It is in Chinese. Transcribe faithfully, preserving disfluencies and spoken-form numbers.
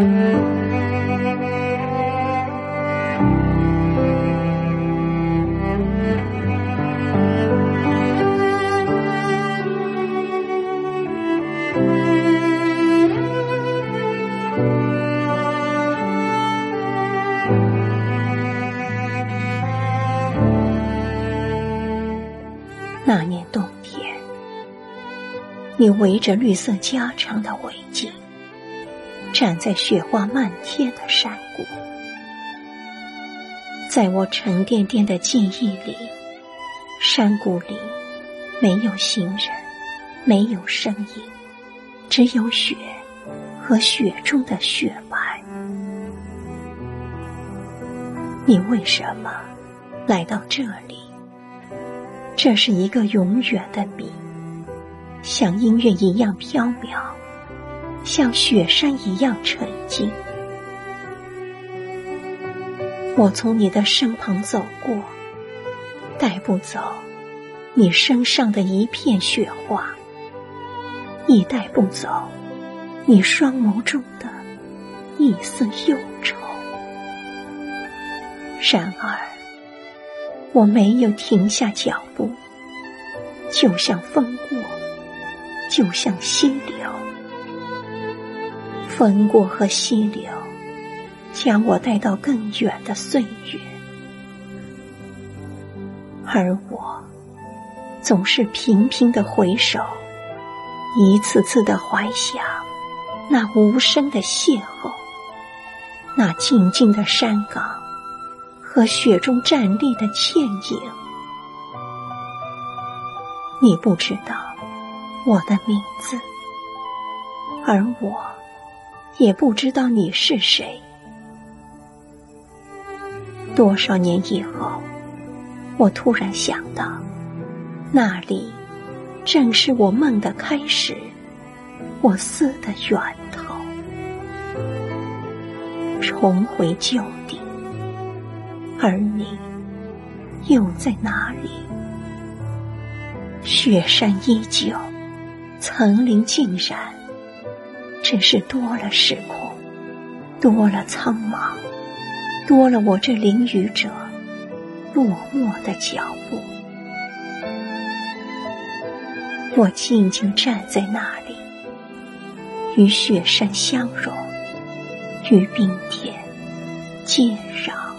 那年冬天，你围着绿色加长的围巾，站在雪花漫天的山谷。在我沉甸甸的记忆里，山谷里没有行人，没有声音，只有雪和雪中的雪白。你为什么来到这里？这是一个永远的谜，像音乐一样飘渺，像雪山一样沉静。我从你的身旁走过，带不走你身上的一片雪花，亦带不走你双眸中的一丝忧愁。然而我没有停下脚步，就像风过，就像溪流。风过和溪流将我带到更远的岁月，而我总是频频地回首，一次次地怀想那无声的邂逅，那静静的山岗和雪中站立的倩影。你不知道我的名字，而我也不知道你是谁。多少年以后，我突然想到，那里正是我梦的开始，我思的源头。重回旧地，而你又在哪里？雪山依旧，层林尽染，只是多了时空，多了苍茫，多了我这淋雨者落寞的脚步。我静静站在那里，与雪山相融，与冰天接壤。